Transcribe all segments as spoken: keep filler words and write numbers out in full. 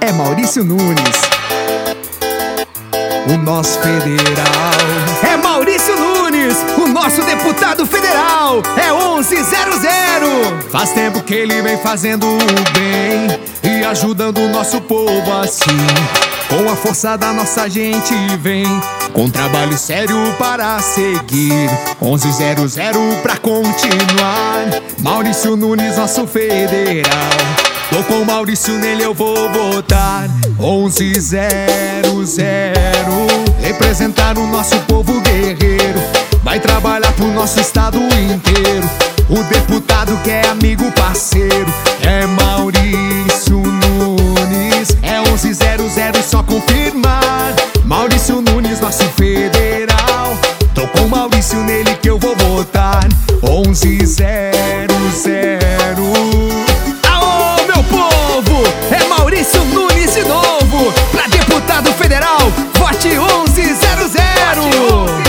é Maurício Nunes, o nosso federal. É Maurício Nunes, o nosso deputado federal. É onze zero zero. Faz tempo que ele vem fazendo o bem e ajudando o nosso povo assim. Com a força da nossa gente vem, com trabalho sério para seguir. Onze zero zero pra continuar. Maurício Nunes, nosso federal. Tô com Maurício, nele eu vou votar. Onze zero zero. Representar o nosso povo guerreiro. Vai trabalhar pro nosso estado inteiro. O deputado que é amigo, parceiro, é Maurício Nunes. É onze zero zero, só confirmar. Maurício Nunes, nosso federal. Tô com Maurício, nele que eu vou votar. Onze zero zero. Aô, meu povo! É Maurício Nunes de novo. Pra deputado federal, vote onze zero zero.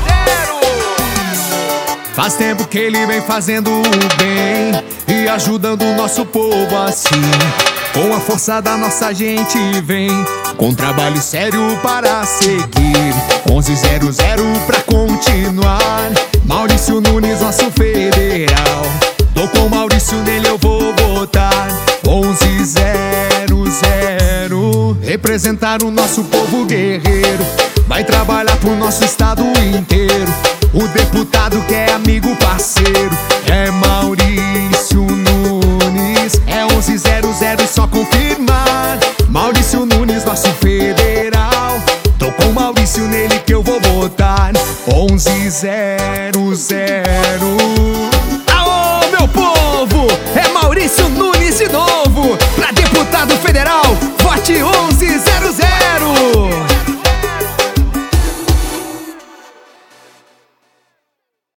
Faz tempo que ele vem fazendo o bem e ajudando o nosso povo assim. Com a força da nossa gente vem, com trabalho sério para seguir. Onze zero zero pra continuar. Maurício Nunes, nosso federal. Tô com Maurício, nele eu vou votar. Onze zero zero. Representar o nosso povo guerreiro. Vai trabalhar pro nosso estado inteiro. O deputado que é amigo, parceiro, é Maurício Nunes. É onze zero zero, só confirmar. Maurício Nunes, nosso federal. Tô com Maurício, nele que eu vou votar. Onze zero zero. Aô, meu povo! É Maurício Nunes de novo. Pra deputado federal, vote onze zero zero.